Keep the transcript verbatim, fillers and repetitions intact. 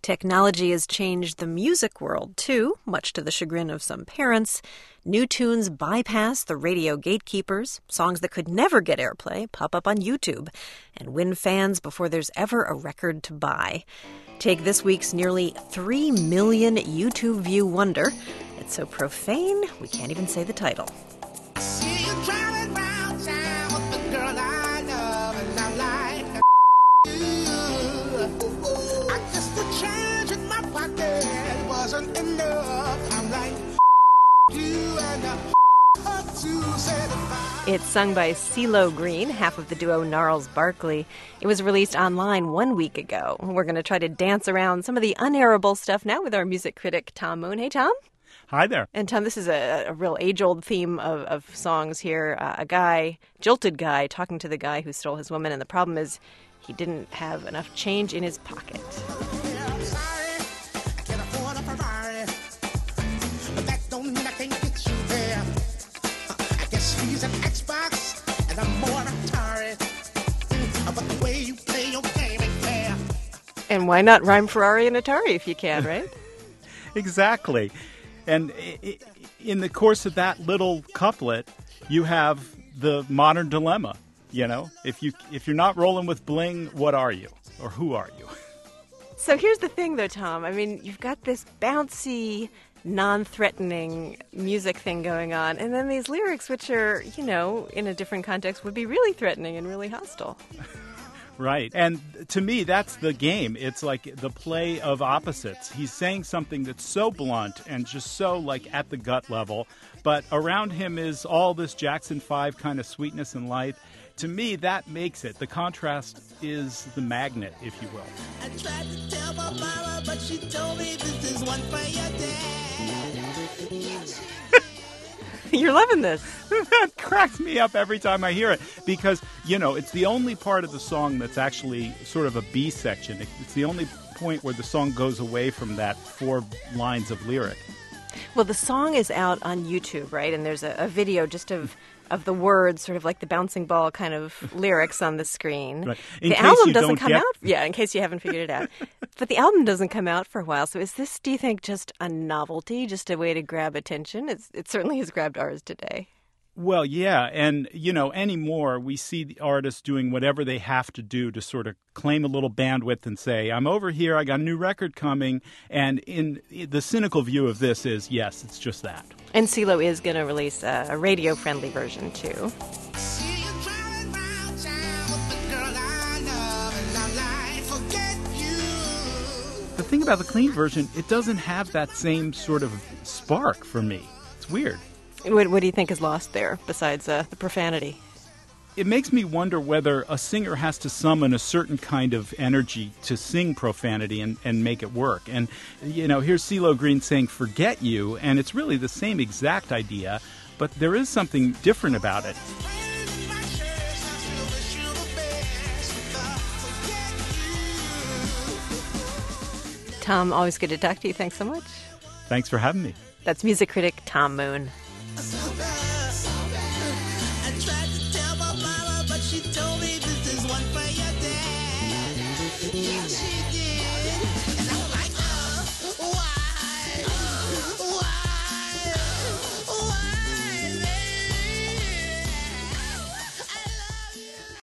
Technology has changed the music world, too, much to the chagrin of some parents. New tunes bypass the radio gatekeepers. Songs that could never get airplay pop up on YouTube and win fans before there's ever a record to buy. Take this week's nearly three million YouTube view wonder. It's so profane, we can't even say the title. See you driving round town with the girl I love, and I'm like, I guess the change in my pocket wasn't enough. I'm like, you and I to say goodbye. It's sung by CeeLo Green, half of the duo Gnarls Barkley. It was released online one week ago. We're going to try to dance around some of the unairable stuff now with our music critic, Tom Moon. Hey, Tom. Hi there. And Tom, this is a, a real age-old theme of, of songs here. Uh, a guy, jilted guy, talking to the guy who stole his woman, and the problem is he didn't have enough change in his pocket. Yeah, I'm sorry, I can't afford a Ferrari, but that don't mean I can't get you there. I guess he's an Xbox, and I'm more Atari, but the way you play your game ain't fair. And why not rhyme Ferrari and Atari if you can, right? Exactly. And in the course of that little couplet, you have the modern dilemma. You know, if you if you're not rolling with bling, what are you, or who are you? So here's the thing, though, Tom. I mean, you've got this bouncy, non-threatening music thing going on, and then these lyrics, which are, you know, in a different context, would be really threatening and really hostile. Right. And to me, that's the game. It's like the play of opposites. He's saying something that's so blunt and just so, like, at the gut level, but around him is all this Jackson five kind of sweetness and light. To me, that makes it. The contrast is the magnet, if you will. I tried to tell my mama, but she told me this is one for your dad. You're loving this. That cracks me up every time I hear it because, you know, it's the only part of the song that's actually sort of a B section. It's the only point where the song goes away from that four lines of lyric. Well, the song is out on YouTube, right? And there's a, a video just of of the words, sort of like the bouncing ball kind of lyrics on the screen. Right. In The case album you doesn't don't come get- out. Yeah, in case you haven't figured it out. But the album doesn't come out for a while. So is this, do you think, just a novelty, just a way to grab attention? It's, it certainly has grabbed ours today. Well, yeah, and, you know, anymore we see the artists doing whatever they have to do to sort of claim a little bandwidth and say, I'm over here, I got a new record coming, and in the cynical view of this is, yes, it's just that. And CeeLo is going to release a, a radio-friendly version, too. See you driving round town with the girl I love, and I'm like, forget you. The thing about the clean version, it doesn't have that same sort of spark for me. It's weird. What, what do you think is lost there, besides uh, the profanity? It makes me wonder whether a singer has to summon a certain kind of energy to sing profanity and, and make it work. And, you know, here's CeeLo Green saying, forget you, and it's really the same exact idea, but there is something different about it. Tom, always good to talk to you. Thanks so much. Thanks for having me. That's music critic Tom Moon.